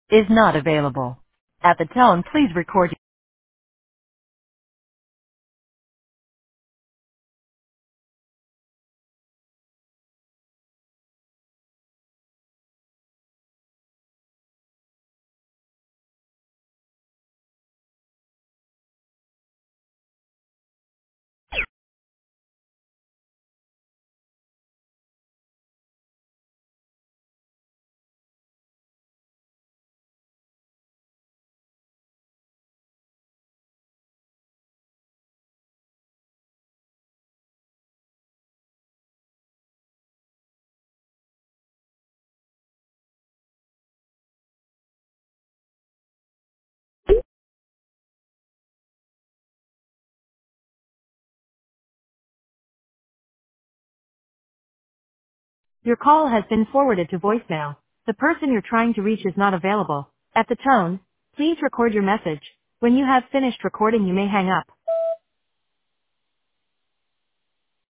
is not available. At the tone, please record. Your call has been forwarded to voicemail. The person you're trying to reach is not available. At the tone, please record your message. When you have finished recording, you may hang up.